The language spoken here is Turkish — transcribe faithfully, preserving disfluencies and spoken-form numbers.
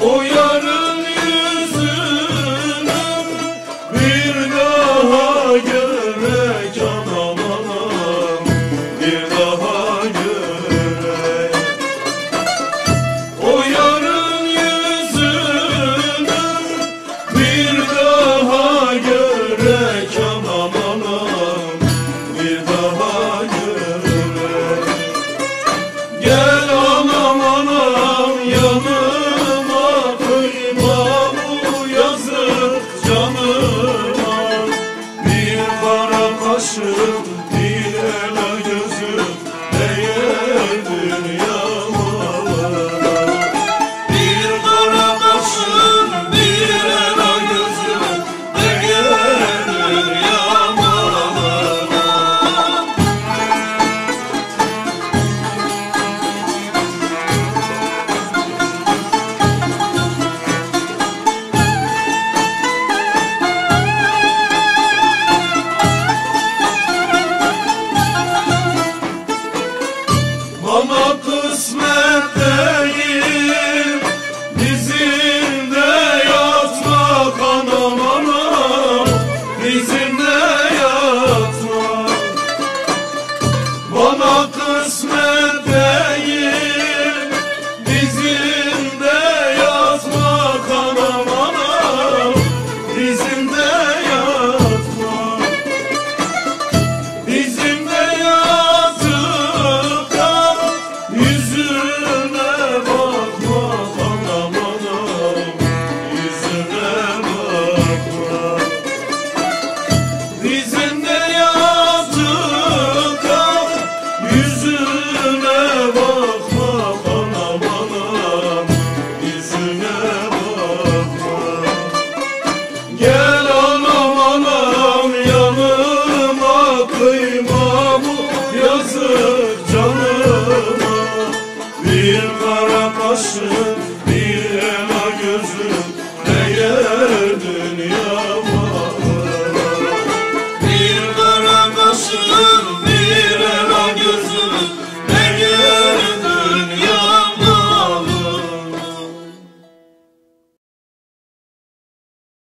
O yarın yüzünü bir daha görek anam anam, bir daha görek. O yarın yüzünü bir daha görek anam anam, bir daha görek. Gel anam anam yanıma, kıyma bu yazık canıma. Bir kara kaşım, bir ela gözüm değer dünyama. Bir kara kaşım, bir ela gözüm değer dünyama. Bana kısmet değil dizinde yatmak anam anam, dizinde yatmak. Bana kısmet değil dizinde yatmak anam anam, dizinde yatmak. Dizimde yatıp da yüzüne bakmak anam anam, yüzüne bakmak. Dizimde yatıp da yüzüne bakmak anam anam, yüzüne bakmak. Gel anam anam yanıma, kıyma bu yazık canıma. Bir kara kaşım, bir ela gözüm